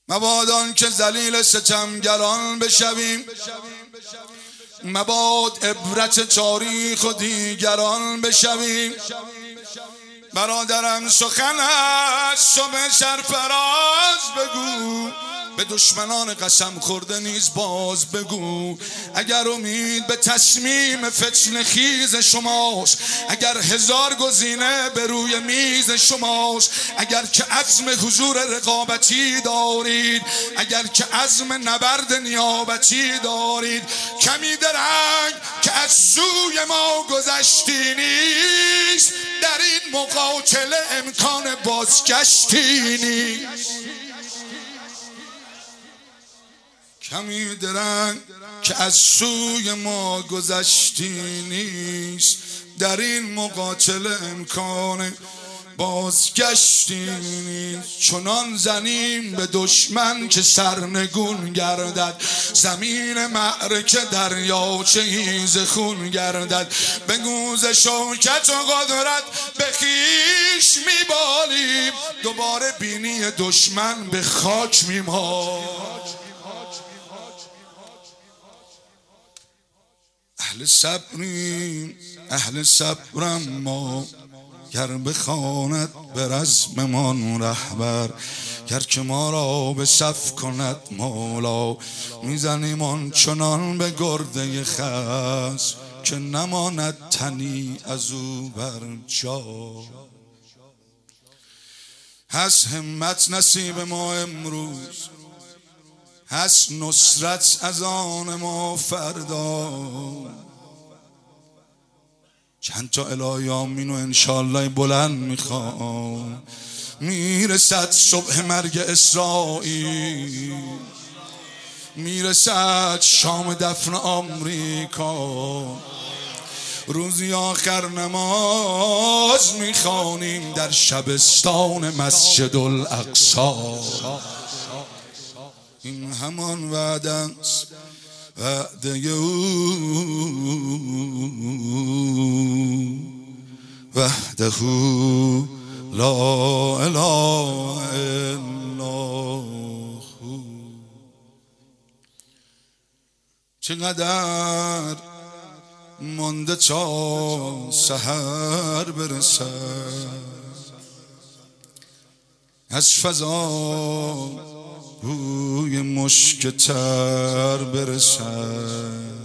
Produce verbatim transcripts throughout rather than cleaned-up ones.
مباد که ذلیل ستمگران بشویم، مباد عبرت تاریخ و دیگران بشویم. برادرم سخن از صبح سرفراز بگو، به دشمنان قسم خورده نیز باز بگو. اگر امید به تصمیم فتنه خیز شماست، اگر هزار گزینه به روی میز شماست، اگر که عزم حضور رقابتی دارید، اگر که عزم نبرد نیابتی دارید، کمی درنگ که از سوی ما گذشتی نیست، در این مقاتله امکان بازگشتی نیست. کمی درنگ که از سوی ما گذشتی نیست، در این مقاتله امکان بازگشتی نیست. چنان زنیم به دشمن که سرنگون گردد، زمین معرکه دریاچه هیز خون گردد. به گوز شوکت و قدرت به خویش میبالیم، دوباره بینی دشمن به خاک میمالیم. اهل صبریم، اهل صبرم ما، گر بخواند به رزممان رهبر، گر که ما را به صف کند مولا، میزنیم آنچنان به گرده خس که نماند تنی از او بر جا. هست همت نصیب ما امروز، هست نصرت از آن ما فردا. چند تا الهی آمین و انشالله بلند میخوام. میرسد صبح مرگ اسرائیل، میرسد شام دفن آمریکا، روزی آخر نماز میخوانیم در شبستان مسجد الاقصی. این همان وعده است، وعده او وحده لا اله الا هو. چقدر مانده تا سحر برسد، از فضا بوی مشک تر برسد.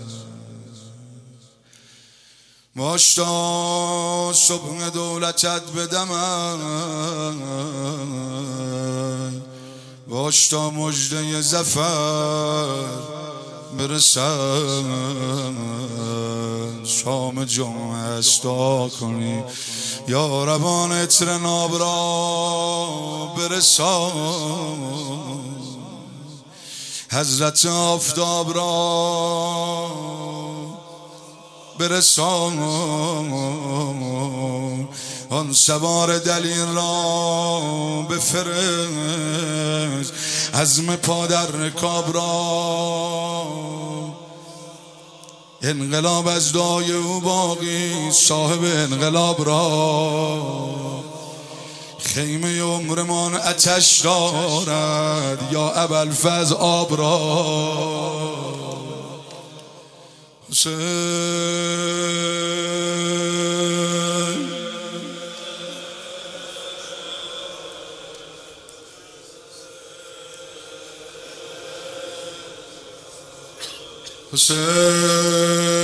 باش تا صبح دولتت بدمد، باش تا مژده ظفر برسد. شام جمعه استا کنی یا ربان عطر ناب را برسان، حضرت آفتاب را برسان، آن سوار دلیل را بفرست، عزم پا در رکاب را. انقلاب از دعای او باقی، صاحب انقلاب را. خیمه عمرمان آتش دارد یا ابوالفضل آب را. حسین حسین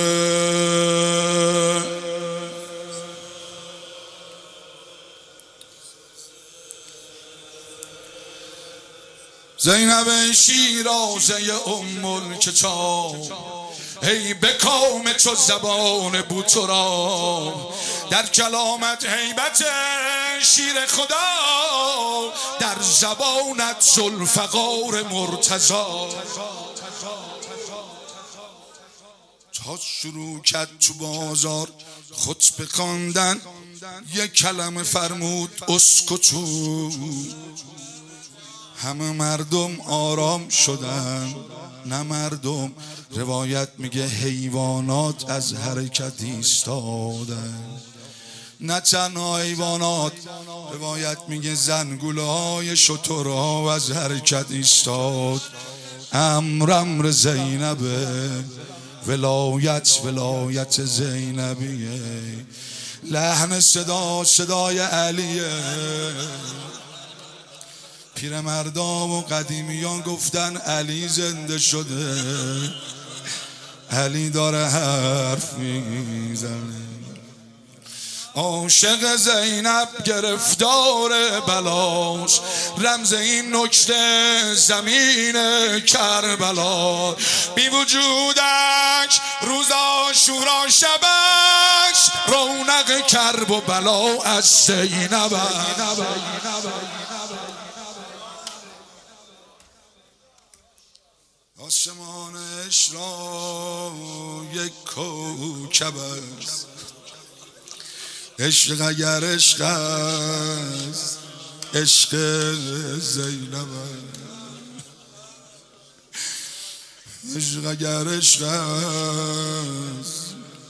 زینب شیرازه ام الکتاب، ای به کام تو زبان بو تو را، در کلامت هیبت شیر خدا، در زبانت ذوالفقار مرتضی. تا شروع کرد تو بازار خطبه خواندن، یک کلمه فرمود اسکتو. همه مردم آرام شدن، نه مردم، روایت میگه حیوانات از حرکت ایستادن. نه تنها حیوانات. روایت میگه زنگوله های شترها و از حرکت ایستاد. امر امر زینبه، ولایت ولایت زینبیه. لحن صدا صدای علیه. پیرمردا و قدیمیان گفتن علی زنده شده، علی داره حرف میزنه. عاشق زینب گرفتار بلاش، رمز این نکته زمین کربلا. بی وجودک روز عاشورا شبش، رونق کرب و بلا از زینب. آسمانش را یک کوکب است، عشق اگر عشق است عشق زینب. عشق اگر عشق است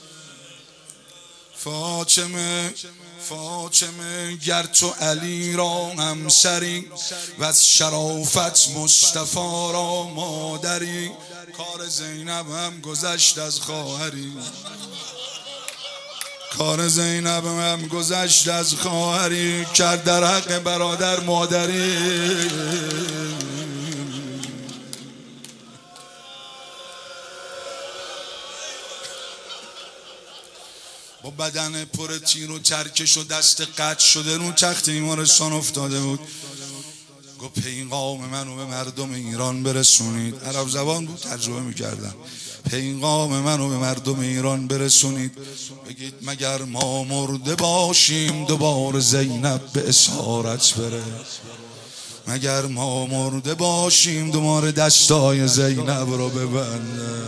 فاطمه فاطمه گر تو علی را همسری، و از شرافت مصطفی را مادری. کار زینب هم گذشت از خواهری، کار زینب هم گذشت از خواهری. کرد در حق برادر مادری. با بدن پر تیر و ترکش و دست قطع شده رو تخت بیمارستان افتاده بود. گفت پیغام منو به مردم ایران برسونید. عرب زبان بود، ترجمه میکردن. پیغام منو به مردم ایران برسونید، بگید مگر ما مرده باشیم دوباره زینب به اسارت بره. مگر ما مرده باشیم دوباره دستای زینب رو ببنده.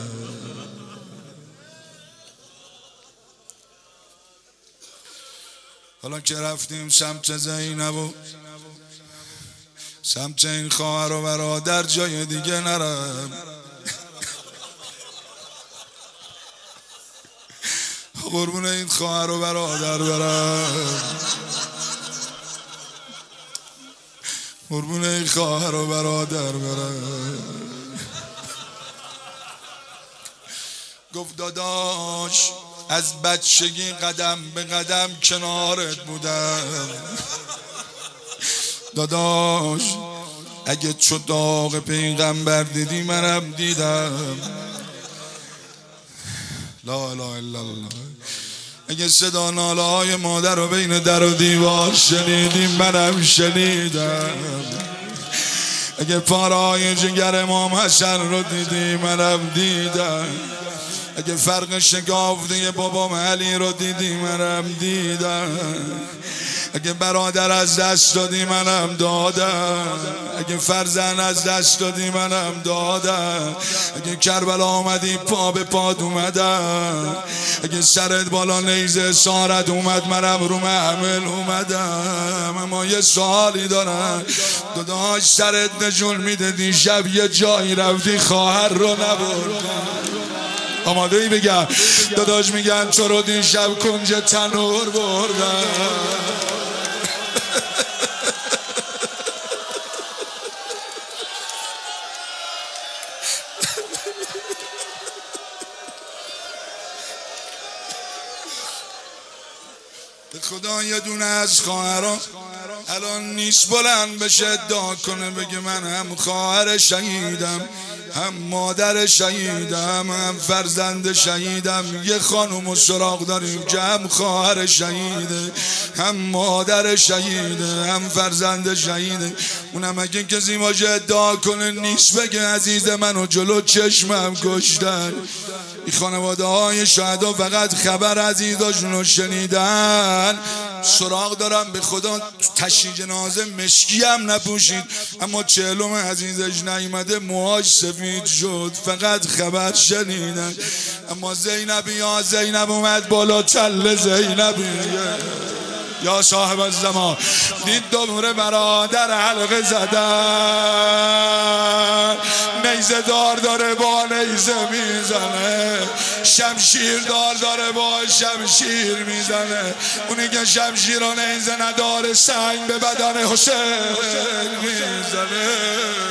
حالا که رفتیم سمت زینب و سمت این خواهر و برادر، جای دیگه نرم. قربون این خواهر و برادر برم، قربون این خواهر و برادر برم. گفت داداش از بچگی قدم به قدم کنارت بودم. داداش اگه چو داغ پیغمبر دیدی منم دیدم. لا اله الا الله. اگه صدا ناله های مادر رو بین در و دیوار شنیدی منم شنیدم. اگه پارهای جگر امام حسن رو دیدی منم دیدم. اگه فرق شکافته بابام علی رو دیدی منم دیدم. اگه برادر از دست دادی منم دادم. اگه فرزند از دست دادی منم دادم. اگه کربلا آمدی پا به پاد اومدم. اگه سرت بالا نیزه سارت اومد منم رو محمل اومدم. اما یه سوالی دارم داداش، سرت نجول میده دیشب یه جایی رفتی خواهر رو نبردم. آماده ای بگم داداش؟ میگن چرا دیشب کنج تنور بردم. به خدا یه دونه از خواهران الان نیست بلند بشه ادعا کنه بگه من هم خواهر شهیدم، هم مادر شهیدم، هم فرزند شهیدم. یه خانم و سراغ داریم که هم خواهر شهیده، هم مادر شهیده، هم فرزند شهیده. اونم اگه کسی باشه ادعا کنه نیست بگه عزیز منو جلو چشمم کشتن. این خانواده های شهدا فقط خبر عزیزاشون رو شنیدن. سراغ دارم به خدا تشییع جنازه مشکی هم نپوشید، اما چهلم عزیزش نیامده موهاش سفید شد، فقط خبر شنیدن. اما زینبی یا زینب اومد بالا، چله زینبی یا صاحب الزمان دید دوره برادر حلقه زدن. نیزه دار داره با نیزه میزنه. شمشیر دار داره با شمشیر میزنه، اونی که شمشیر رو نیزه نداره سنگ به بدن حسین میزنه.